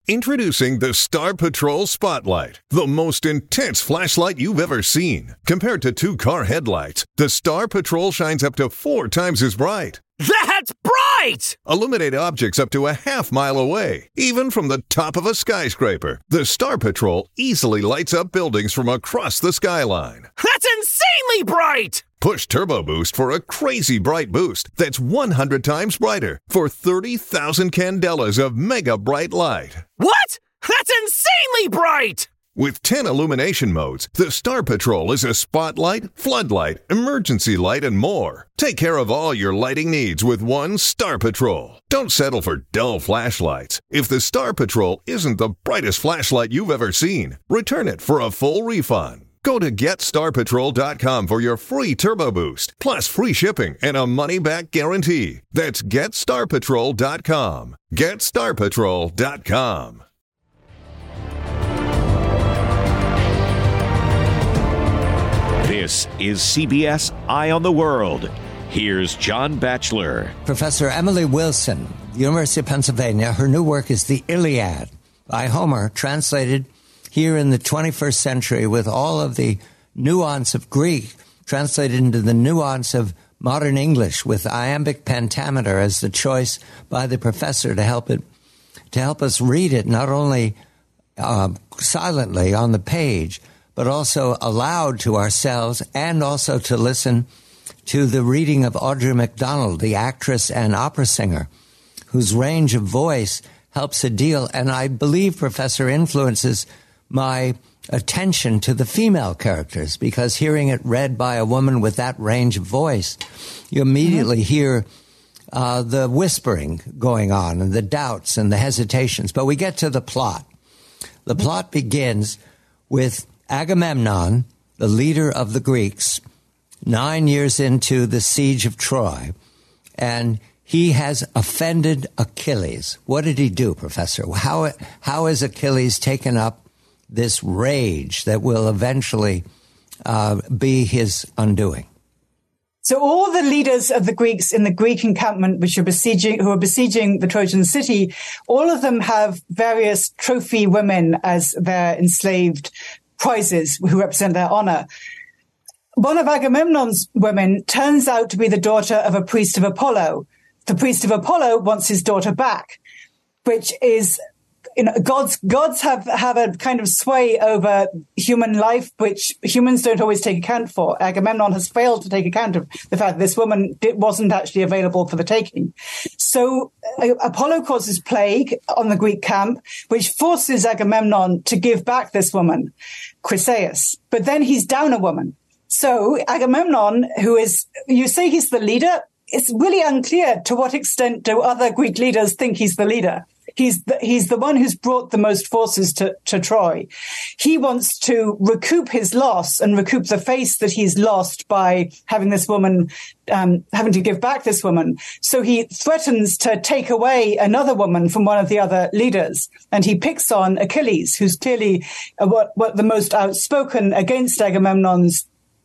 Introducing the Star Patrol Spotlight, the most intense flashlight you've ever seen. Compared to 2 car headlights, the Star Patrol shines up to 4 times as bright. That's bright! Illuminate objects up to a half-mile away, even from the top of a skyscraper. The Star Patrol easily lights up buildings from across the skyline. That's insanely bright! Push Turbo Boost for a crazy bright boost that's 100 times brighter for 30,000 candelas of mega bright light. What? That's insanely bright! With 10 illumination modes, the Star Patrol is a spotlight, floodlight, emergency light, and more. Take care of all your lighting needs with one Star Patrol. Don't settle for dull flashlights. If the Star Patrol isn't the brightest flashlight you've ever seen, return it for a full refund. Go to GetStarPatrol.com for your free Turbo Boost, plus free shipping and a money-back guarantee. That's GetStarPatrol.com. GetStarPatrol.com. This is CBS Eye on the World. Here's John Batchelor. Professor Emily Wilson, University of Pennsylvania. Her new work is The Iliad by Homer, translated here in the 21st century with all of the nuance of Greek translated into the nuance of modern English with iambic pentameter as the choice by the professor to help us read it not only silently on the page, but also aloud to ourselves and also to listen to the reading of Audrey McDonald, the actress and opera singer, whose range of voice helps a deal, and I believe, Professor, influences my attention to the female characters, because hearing it read by a woman with that range of voice, you immediately hear the whispering going on and the doubts and the hesitations. But we get to the plot. The plot begins with Agamemnon, the leader of the Greeks, 9 years into the siege of Troy, and he has offended Achilles. What did he do, Professor? How has Achilles taken up this rage that will eventually be his undoing? So all the leaders of the Greeks in the Greek encampment, who are besieging the Trojan city, all of them have various trophy women as their enslaved prizes who represent their honor. One of Agamemnon's women turns out to be the daughter of a priest of Apollo. The priest of Apollo wants his daughter back, which is, gods have a kind of sway over human life, which humans don't always take account for. Agamemnon has failed to take account of the fact that this woman wasn't actually available for the taking. So Apollo causes plague on the Greek camp, which forces Agamemnon to give back this woman, Chryseis. But then he's down a woman. So Agamemnon, you say he's the leader, it's really unclear to what extent do other Greek leaders think he's the leader. He's the one who's brought the most forces to Troy. He wants to recoup his loss and recoup the face that he's lost by having this woman, having to give back this woman. So he threatens to take away another woman from one of the other leaders. And he picks on Achilles, who's clearly what the most outspoken against Agamemnon's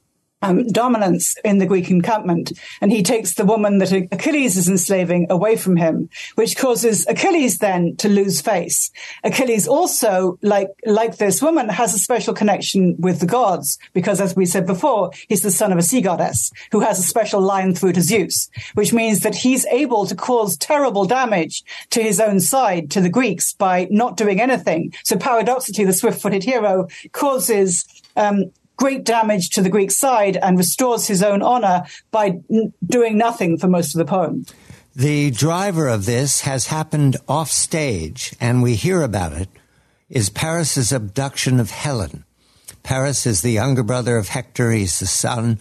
dominance in the Greek encampment, and he takes the woman that Achilles is enslaving away from him, which causes Achilles then to lose face. Achilles also, like this woman, has a special connection with the gods, because as we said before, he's the son of a sea goddess who has a special line through to Zeus, which means that he's able to cause terrible damage to his own side, to the Greeks, by not doing anything. So paradoxically, the swift-footed hero causes great damage to the Greek side and restores his own honor by doing nothing for most of the poem. The driver of this has happened off stage, and we hear about it, is Paris' abduction of Helen. Paris is the younger brother of Hector. He's the son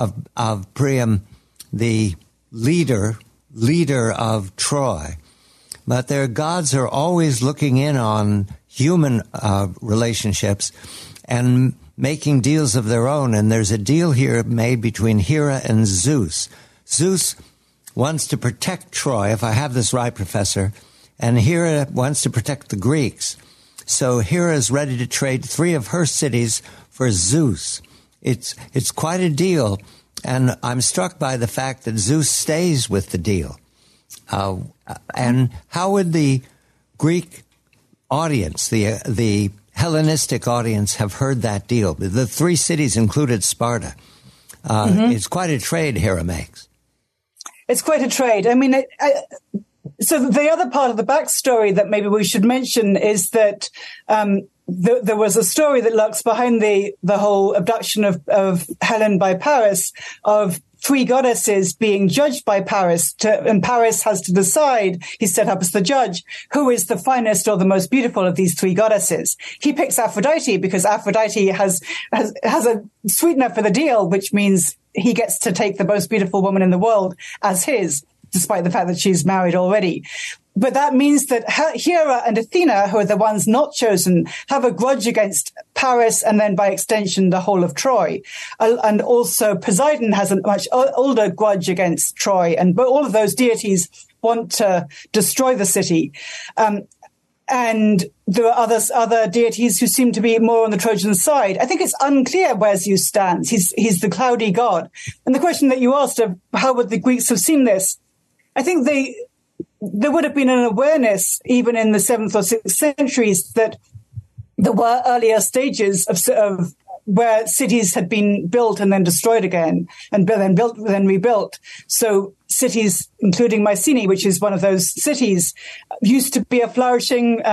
of Priam, the leader of Troy. But their gods are always looking in on human relationships and making deals of their own, and there's a deal here made between Hera and Zeus. Zeus wants to protect Troy, if I have this right, Professor, and Hera wants to protect the Greeks. So Hera is ready to trade 3 of her cities for Zeus. It's quite a deal, and I'm struck by the fact that Zeus stays with the deal. And how would the Greek audience, the Hellenistic audience, have heard that deal. The three cities included Sparta. It's quite a trade Hera makes. It's quite a trade. I mean, so the other part of the backstory that maybe we should mention is that there was a story that lurks behind the whole abduction of Helen by Paris, of three goddesses being judged by Paris, and Paris has to decide, he's set up as the judge, who is the finest or the most beautiful of these three goddesses. He picks Aphrodite because Aphrodite has a sweetener for the deal, which means he gets to take the most beautiful woman in the world as his, despite the fact that she's married already. But that means that Hera and Athena, who are the ones not chosen, have a grudge against Paris and then by extension the whole of Troy. And also Poseidon has a much older grudge against Troy. But all of those deities want to destroy the city. And there are other deities who seem to be more on the Trojan side. I think it's unclear where Zeus stands. He's the cloudy god. And the question that you asked of how would the Greeks have seen this, I think there would have been an awareness, even in the 7th or 6th centuries, that there were earlier stages of where cities had been built and then destroyed again, and then built, then rebuilt. So cities, including Mycenae, which is one of those cities, used to be a flourishing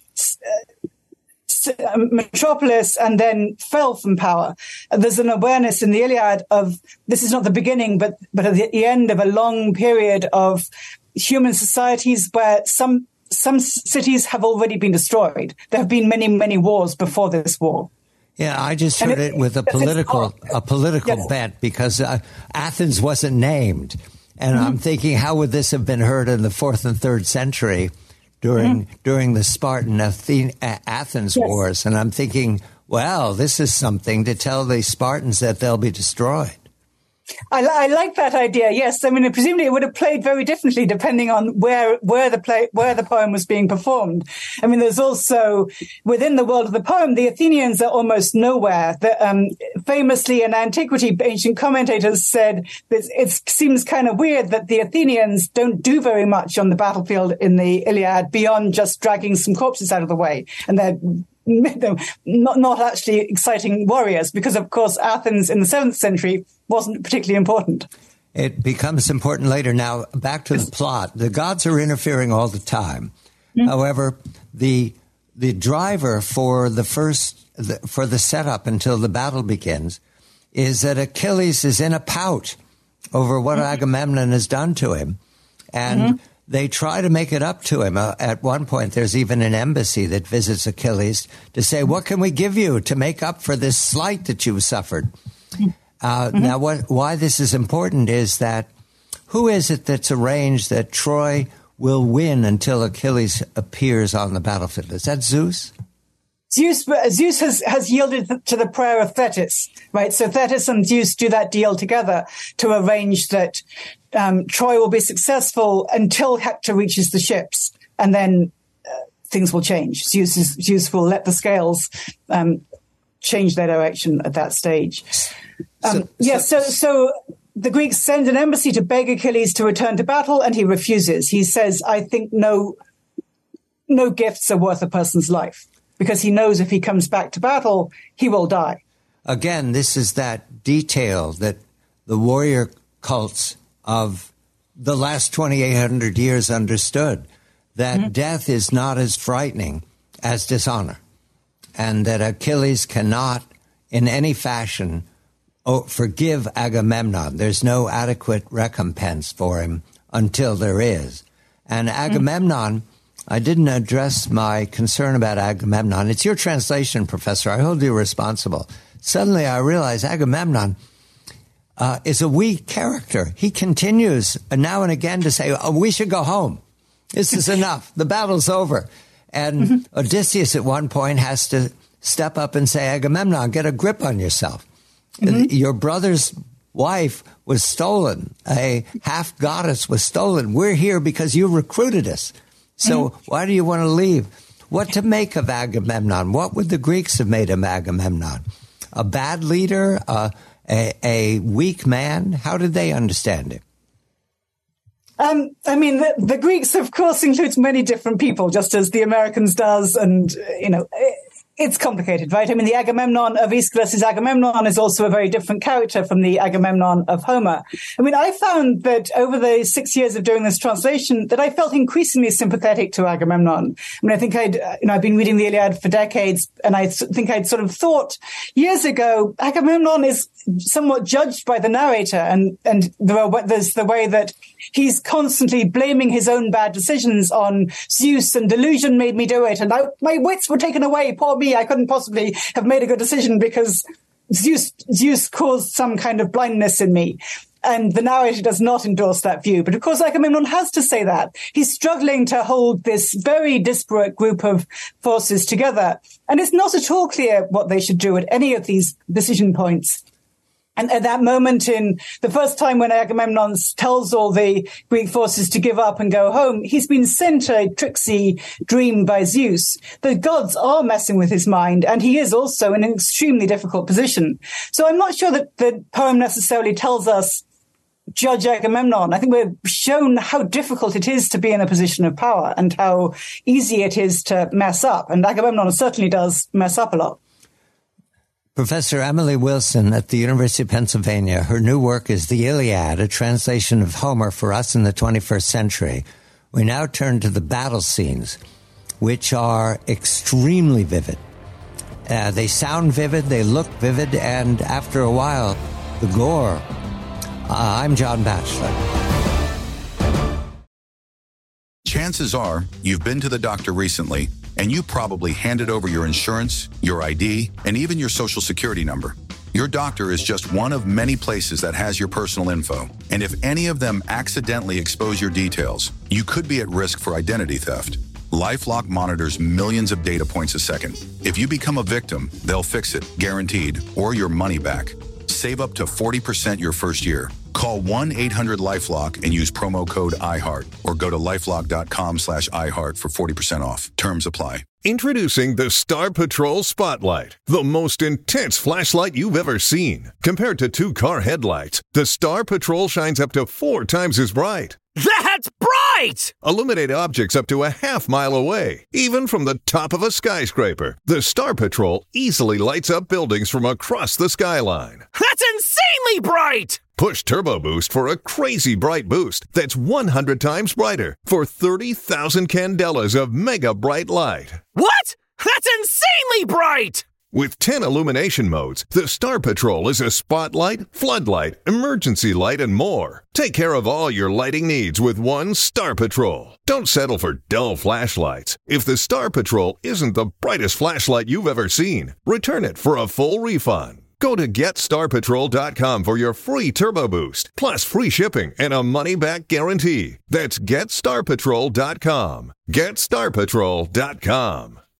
metropolis and then fell from power. There's an awareness in the Iliad of this is not the beginning, but at the end of a long period of human societies where some cities have already been destroyed. There have been many, many wars before this war. Yeah, I just heard it with a political yes. bent because Athens wasn't named. And I'm thinking, how would this have been heard in the 4th and 3rd century during the Spartan Athens yes. wars? And I'm thinking, well, this is something to tell the Spartans that they'll be destroyed. I like that idea. Yes, I mean, presumably it would have played very differently depending on where the poem was being performed. I mean, there's also within the world of the poem, the Athenians are almost nowhere. Famously, in antiquity, ancient commentators said that it seems kind of weird that the Athenians don't do very much on the battlefield in the Iliad beyond just dragging some corpses out of the way, and they're not actually exciting warriors, because of course Athens in the 7th century wasn't particularly important. It becomes important later. Now, back to the plot. The gods are interfering all the time. However, the driver for the setup until the battle begins is that Achilles is in a pout over what Agamemnon has done to him. And they try to make it up to him. At one point, there's even an embassy that visits Achilles to say, what can we give you to make up for this slight that you've suffered? Now, why this is important is that who is it that's arranged that Troy will win until Achilles appears on the battlefield? Is that Zeus? Zeus has yielded to the prayer of Thetis, right? So Thetis and Zeus do that deal together to arrange that Troy will be successful until Hector reaches the ships, and then things will change. Zeus will let the scales change their direction at that stage. So the Greeks send an embassy to beg Achilles to return to battle, and he refuses. He says, I think no gifts are worth a person's life, because he knows if he comes back to battle, he will die. Again, this is that detail that the warrior cults of the last 2,800 years understood, that death is not as frightening as dishonor, and that Achilles cannot in any fashion forgive Agamemnon. There's no adequate recompense for him until there is. And Agamemnon, I didn't address my concern about Agamemnon. It's your translation, Professor. I hold you responsible. Suddenly I realize Agamemnon is a weak character. He continues now and again to say, we should go home. This is enough. The battle's over. And Odysseus at one point has to step up and say, Agamemnon, get a grip on yourself. Your brother's wife was stolen. A half goddess was stolen. We're here because you recruited us. So why do you want to leave? What to make of Agamemnon? What would the Greeks have made of Agamemnon? A bad leader? A weak man? How did they understand it? I mean, the Greeks, of course, includes many different people, just as the Americans does. And, it's complicated, right? I mean, the Agamemnon of Aeschylus' Agamemnon is also a very different character from the Agamemnon of Homer. I mean, I found that over the 6 years of doing this translation that I felt increasingly sympathetic to Agamemnon. I mean, I think I've been reading the Iliad for decades, and I think I'd sort of thought years ago, Agamemnon is somewhat judged by the narrator, and there's the way that he's constantly blaming his own bad decisions on Zeus, and delusion made me do it, and my wits were taken away, poor me. I couldn't possibly have made a good decision because Zeus caused some kind of blindness in me. And the narrator does not endorse that view. But of course, Agamemnon has to say that. He's struggling to hold this very disparate group of forces together. And it's not at all clear what they should do at any of these decision points. And at that moment, in the first time when Agamemnon tells all the Greek forces to give up and go home, he's been sent a tricksy dream by Zeus. The gods are messing with his mind, and he is also in an extremely difficult position. So I'm not sure that the poem necessarily tells us, judge Agamemnon. I think we're shown how difficult it is to be in a position of power and how easy it is to mess up. And Agamemnon certainly does mess up a lot. Professor Emily Wilson at the University of Pennsylvania. Her new work is The Iliad, a translation of Homer for us in the 21st century. We now turn to the battle scenes, which are extremely vivid. They sound vivid, they look vivid, and after a while, the gore. I'm John Batchelor. Chances are you've been to the doctor recently, and you probably handed over your insurance, your ID, and even your social security number. Your doctor is just one of many places that has your personal info. And if any of them accidentally expose your details, you could be at risk for identity theft. LifeLock monitors millions of data points a second. If you become a victim, they'll fix it, guaranteed, or your money back. Save up to 40% your first year. Call 1-800-LifeLock and use promo code iHeart or go to lifelock.com/iHeart for 40% off. Terms apply. Introducing the Star Patrol Spotlight, the most intense flashlight you've ever seen. Compared to 2-car headlights, the Star Patrol shines up to 4 times as bright. That's bright! Illuminate objects up to a half-mile away, even from the top of a skyscraper. The Star Patrol easily lights up buildings from across the skyline. That's insanely bright! Push Turbo Boost for a crazy bright boost that's 100 times brighter for 30,000 candelas of mega bright light. What? That's insanely bright! With 10 illumination modes, the Star Patrol is a spotlight, floodlight, emergency light, and more. Take care of all your lighting needs with one Star Patrol. Don't settle for dull flashlights. If the Star Patrol isn't the brightest flashlight you've ever seen, return it for a full refund. Go to GetStarPatrol.com for your free Turbo Boost, plus free shipping and a money-back guarantee. That's GetStarPatrol.com. GetStarPatrol.com.